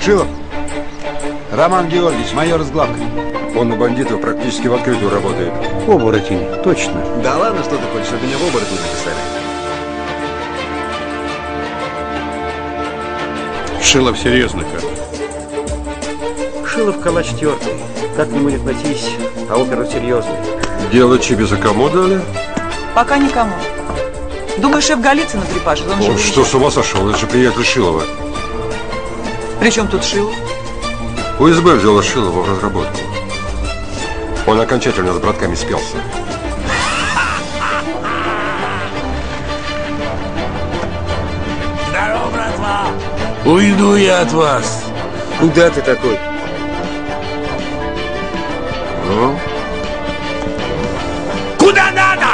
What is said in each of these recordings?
Шилов. Роман Георгиевич, майор из главка. Он на бандитов практически в открытую работает. Оборотень, точно. Да ладно, что ты хочешь, чтобы меня в оборотни написали? Шилов серьезно как? Шилов калач тертый. Как к нему не относись, а опера серьезный. Дело Чибиса кому дали? Пока никому. Думаю, шеф Голицына припашет. Он же Он что, с ума сошел? Это же приятель Шилова. Причем тут Шилов? УСБ взяла Шилова в разработку. Он окончательно с братками спелся. Здорово, братва! Уйду я от вас. Куда ты такой? Ну? Куда надо?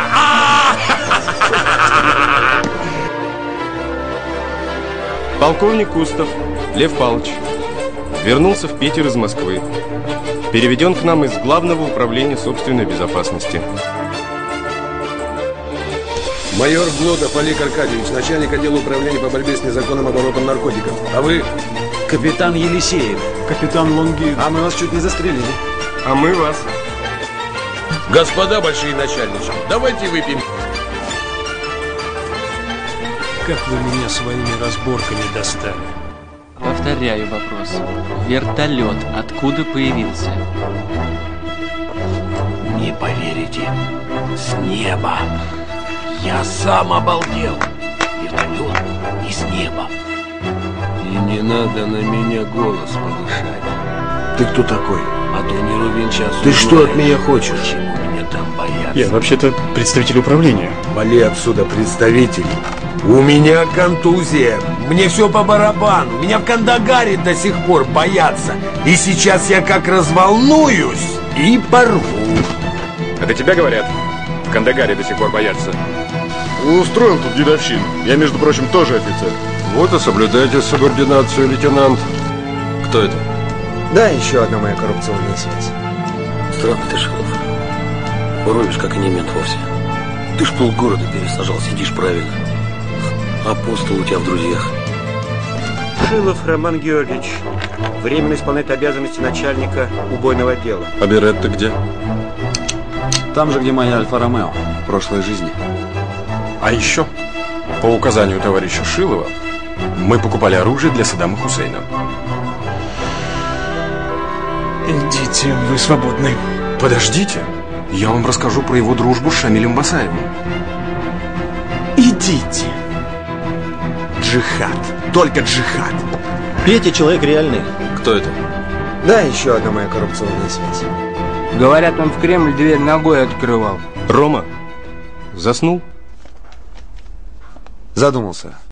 Полковник Кустов Лев Павлович вернулся в Питер из Москвы. Переведен к нам из Главного управления собственной безопасности. Майор Глотов Олег Аркадьевич, начальник отдела управления по борьбе с незаконным оборотом наркотиков. А вы? Капитан Елисеев. Капитан Лонгин. А мы вас чуть не застрелили. А мы вас. Господа большие начальнички, давайте выпьем. Как вы меня своими разборками достали? Повторяю вопрос. Вертолет откуда появился? Не поверите, с неба. Я сам обалдел. Вертолет из неба. И не надо на меня голос повышать. Ты кто такой? А то не ровен час. Ты что от меня хочешь? Почему меня там боятся? Я вообще-то представитель управления. Вали отсюда, представитель. У меня контузия. Мне все по барабану. Меня в Кандагаре до сих пор боятся. И сейчас я как разволнуюсь и порву. Это тебя говорят? В Кандагаре до сих пор боятся. Устроил тут дедовщину. Я, между прочим, тоже офицер. Вот и соблюдайте субординацию, лейтенант. Кто это? Да, еще одна моя коррупционная связь. Странно ты, Шилов. Воруешь, как и не мент вовсе. Ты ж полгорода пересажал, сидишь правильно. Апостол у тебя в друзьях. Шилов Роман Георгиевич. Временно исполняет обязанности начальника убойного отдела. А Беретта где? Там же, где моя Альфа-Ромео в прошлой жизни. А еще, по указанию товарища Шилова, мы покупали оружие для Саддама Хусейна. Идите, вы свободны. Подождите, я вам расскажу про его дружбу с Шамилем Басаевым. Идите. Джихад. Только джихад. Петя человек реальный. Кто это? Да, еще одна моя коррупционная связь. Говорят, он в Кремль дверь ногой открывал. Рома, заснул? Задумался.